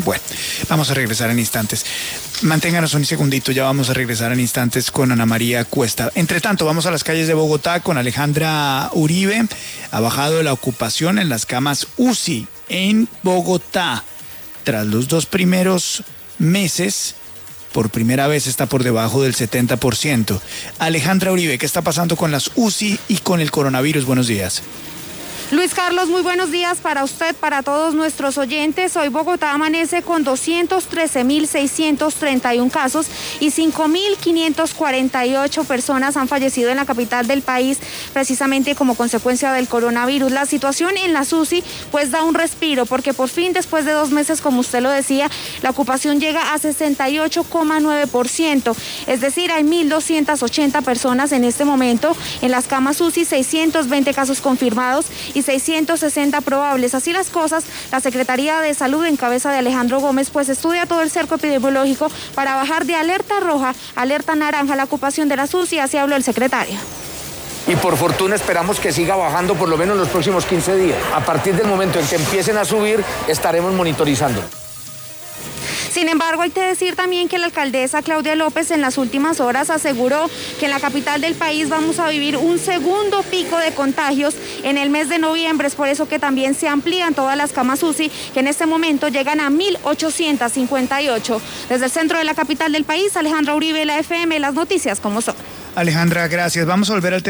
Bueno, vamos a regresar en instantes. Manténganos un segundito, ya vamos a regresar en instantes con Ana María Cuesta. Entre tanto, vamos a las calles de Bogotá con Alejandra Uribe. Ha bajado la ocupación en las camas UCI en Bogotá. Tras los 2 primeros meses, por primera vez está por debajo del 70%. Alejandra Uribe, ¿qué está pasando con las UCI y con el coronavirus? Buenos días. Luis Carlos, muy buenos días para usted, para todos nuestros oyentes. Hoy Bogotá amanece con 213.631 casos y 5.548 personas han fallecido en la capital del país precisamente como consecuencia del coronavirus. La situación en la UCI pues da un respiro porque por fin después de 2 meses, como usted lo decía, la ocupación llega a 68,9%. Es decir, hay 1.280 personas en este momento en las camas UCI, 620 casos confirmados y 660 probables. Así las cosas, la Secretaría de Salud en cabeza de Alejandro Gómez pues estudia todo el cerco epidemiológico para bajar de alerta roja a alerta naranja la ocupación de las UCI, así habló el secretario. Y por fortuna esperamos que siga bajando por lo menos los próximos 15 días. A partir del momento en que empiecen a subir, estaremos monitorizando. Sin embargo, hay que decir también que la alcaldesa Claudia López en las últimas horas aseguró que en la capital del país vamos a vivir un segundo pico de contagios en el mes de noviembre. Es por eso que también se amplían todas las camas UCI, que en este momento llegan a 1.858. Desde el centro de la capital del país, Alejandra Uribe, la FM, las noticias como son. Alejandra, gracias. Vamos a volver al tema.